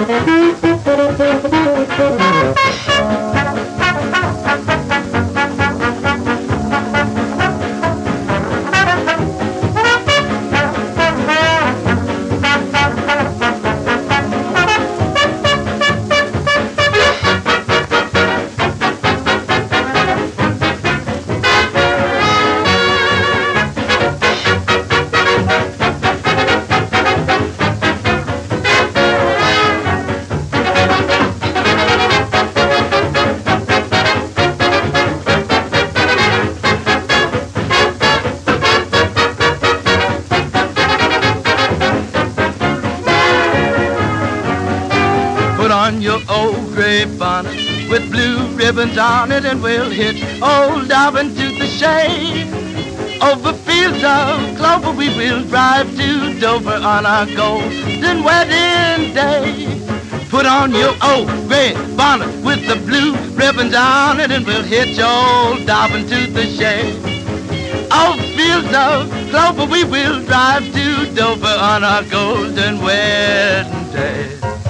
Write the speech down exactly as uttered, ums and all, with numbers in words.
Put on your old gray bonnet with blue ribbons on it, and we'll hit old Dobbin to the shade. Over fields of clover we will drive to Dover on our golden wedding day. Put on your old gray bonnet with the blue ribbons on it, and we'll hit your old Dobbin to the shade. Over fields of clover we will drive to Dover on our golden wedding day.